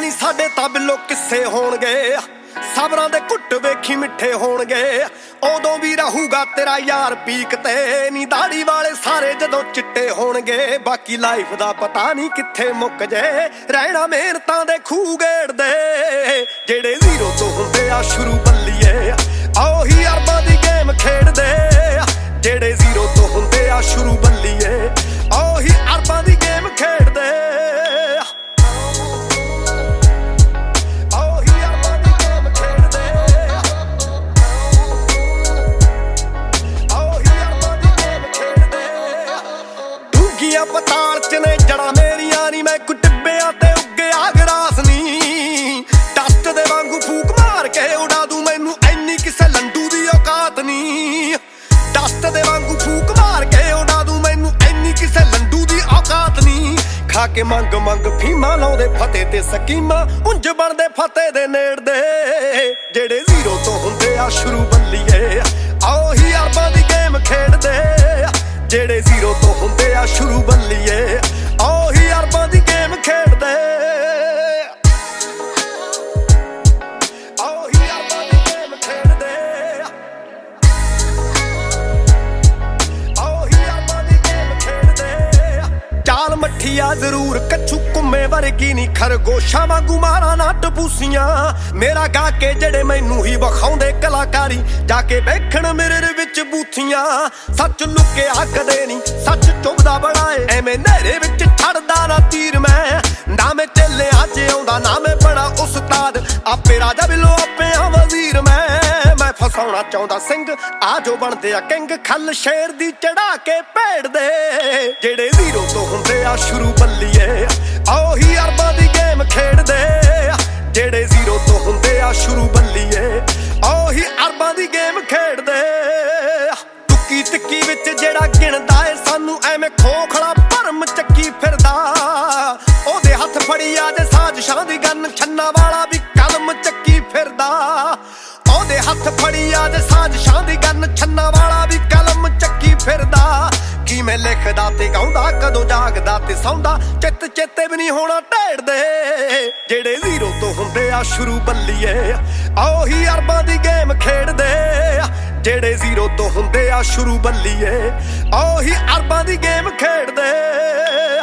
ਨੀ ਸਾਡੇ ਤਾਂ ਬਿੱਲੋ ਕਿੱਸੇ ਹੋਣਗੇ, ਸਬਰਾਂ ਦੇ ਘੁੱਟ ਵੇਖੀ ਮਿੱਠੇ ਹੋਣਗੇ। ਉਦੋਂ ਵੀ ਰਹੂਗਾ ਤੇਰਾ ਯਾਰ ਪੀਕ ਤੇ, ਨੀ ਦਾੜੀ ਵਾਲੇ ਸਾਰੇ ਜਦੋਂ ਚਿੱਟੇ ਹੋਣਗੇ। ਬਾਕੀ ਲਾਈਫ ਦਾ ਪਤਾ ਨਹੀਂ ਕਿੱਥੇ ਮੁੱਕ ਜੇ, ਰਹਿਣਾ ਮਿਹਨਤਾਂ ਦੇ ਖੂਹ ਗੇੜਦੇ। ਜਿਹੜੇ ਜ਼ੀਰੋ ਤੋਂ ਹੁੰਦੇ ਆ ਸ਼ੁਰੂ ਬੱਲੀਏ, ਉਹੀ ਅਰਬਾਂ ਦੀ ਗੇਮ ਖੇਡਦੇ। ਜਿਹੜੇ ਜ਼ੀਰੋ ਤੋਂ ਹੁੰਦੇ ਆ ਸ਼ੁਰੂ ਬੱਲੀਏ, ਉਹੀ ਅਰਬਾਂ ਦੀ ਗੇਮ ਖੇਡਦੇ। ਪਤਾਲ ਚ ਨੇ ਜੜਾਂ ਮੇਰੀਆਂ ਨੀ, ਮੈਂ ਕੁਟਿੱਬਿਆਂ ਤੇ ਉੱਗਿਆ ਗਰਾਸ ਨੀ। ਡਸਟ ਦੇ ਵਾਂਗੂ ਫੂਕ ਮਾਰ ਕੇ ਉਡਾ ਦੂੰ, ਮੈਨੂੰ ਐਨੀ ਕਿਸੇ ਲੰਡੂ ਦੀ ਔਕਾਤ ਨੀ। ਡਸਟ ਦੇ ਵਾਂਗੂ ਫੂਕ ਮਾਰ ਕੇ ਉਡਾ ਦੂੰ, ਮੈਨੂੰ ਐਨੀ ਕਿਸੇ ਲੰਡੂ ਦੀ ਔਕਾਤ ਨੀ। ਖਾ ਕੇ ਮੰਗ ਮੰਗ ਫੀਮਾਂ ਲਾਉਂਦੇ ਫਤਿਹ ਤੇ ਸਕੀਮਾਂ, ਉਂਝ ਬਣਦੇ ਫਤਿਹ ਦੇ ਨੇੜਦੇ। ਜਿਹੜੇ ਜ਼ੀਰੋ ਤੋਂ ਹੁੰਦੇ ਆ ਸ਼ੁਰੂ ਬੱਲੀਏ, ਉਹੀ ਅਰਬਾਂ ਦੀ ਗੇਮ ਖੇਡਦੇ। ਜਿਹੜੇ ਜ਼ੀਰੋ ਤੋਂ ਹੁੰਦੇ ਆ ਸ਼ੁਰੂ ਬੱਲੀਏ, ਉਹੀ ਅਰਬਾਂ ਦੀ ਗੇਮ ਖੇਡਦੇ। ਉਹੀ ਅਰਬਾਂ ਦੀ ਗੇਮ ਖੇਡਦੇ। ਉਹੀ ਅਰਬਾਂ ਦੀ ਗੇਮ ਖੇਡਦੇ। ਚਾਲ ਮੱਠੀਆ ਜ਼ਰੂਰ ਕੱਛੂ ਘੁੰਮੇ ਵਰਗੀ ਨੀ, ਖਰਗੋਸ਼ਾਂ ਵਾਂਗੂ ਮਾਰਾਂ ਨਾ ਟਪੂਸੀਆਂ। ਮੇਰਾ ਗਾ ਕੇ ਜਿਹੜੇ ਮੈਨੂੰ ਹੀ ਵਿਖਾਉਂਦੇ ਕਲਾਕਾਰੀ, ਜਾ ਕੇ ਵੇਖਣ ਮੇਰੇ ਵਿੱਚ ਬੂਥੀਆਂ। ਸੱਚ ਲੁਕਿਆ ਕਦੇ ਨੀ, ਸੱਚ ਚੁੱਭਦਾ ਬੜਾ ਏ, ਐਵੇਂ ਨਹਿਰੇ ਵਿੱਚ ਛੱਡਦਾ ਨਾ ਤੀਰ ਮੈਂ। ਨਾ ਮੈਂ ਚੱਲਿਆ ਚ ਆਉਂਦਾ, ਨਾ ਮੈਂ ਬਣਾ ਉਸਤਾਦ, ਆਪੇ ਰਾਜਾ ਬਿੱਲੋ ਆਪੇ ਆ ਵਜ਼ੀਰ ਮੈਂ ਫਸਾਉਣਾ ਚਾਹੁੰਦਾ ਸਿੰਘ, ਆ ਜੋ ਬਣਦੇ ਆ ਕਿੰਗ, ਖੱਲ ਸ਼ੇਰ ਦੀ ਚੜਾ ਕੇ ਭੇੜਦੇ। ਜਿਹੜੇ ਜ਼ੀਰੋ ਤੋਂ ਹੁੰਦੇ ਆ ਸ਼ੁਰੂ ਬੱਲੀਏ, ਉਹੀ ਅਰਬਾਂ ਦੀ ਗੇਮ ਖੇਡਦੇ। ਜਿਹੜੇ ਜ਼ੀਰੋ ਤੋਂ ਹੁੰਦੇ ਆ ਸ਼ੁਰੂ ਬੱਲੀਏ, ਉਹੀ ਅਰਬਾਂ ਦੀ ਗੇਮ ਖੇਡਦੇ। ਟੁੱਕੀ ਟਿੱਕੀ ਵਿੱਚ ਜਿਹੜਾ ਗਿਣਦਾ ਏ ਸਾਨੂੰ, ਐਵੇਂ ਖੋਖਲਾ ਭਰਮ ਚੱਕੀ ਫਿਰਦਾ। ਉਹਦੇ ਹੱਥ ਫੜੀ ਆ ਜੇ ਸਾਜ਼ਿਸ਼ਾਂ ਦੀ ਗੰਨ, ਛੰਨਾ ਵਾਲਾ ਵੀ ਕਲਮ ਚੱਕੀ ਫਿਰਦਾ। ਉਹਦੇ ਹੱਥ ਫੜੀ ਆ ਜੇ ਸਾਜ਼ਿਸ਼ਾਂ ਦੀ ਗੰਨ, ਛੰਨਾ ਵਾਲਾ ਵੀ ਕਲਮ ਚੱਕੀ ਫਿਰਦਾ। ਕੀ ਮੈਂ ਲਿਖਦਾ ਤੇ ਗਾਉਂਦਾ, ਕਦੋਂ ਜਾਗਦਾ ਤੇ ਸੌਂਦਾ, ਚਿੱਤ ਚੇਤੇ ਵੀ ਨਹੀਂ ਹੋਣਾ ਢੇੜਦੇ। ਜਿਹੜੇ ਜ਼ੀਰੋ ਤੋਂ ਹੁੰਦੇ ਆ ਸ਼ੁਰੂ ਬੱਲੀਏ, ਉਹੀ ਅਰਬਾਂ ਦੀ ਗੇਮ ਖੇਡਦੇ। ਜਿਹੜੇ ਜ਼ੀਰੋ ਤੋਂ ਹੁੰਦੇ ਆ ਸ਼ੁਰੂ ਬੱਲੀਏ, ਉਹੀ ਅਰਬਾਂ ਦੀ ਗੇਮ ਖੇਡਦੇ।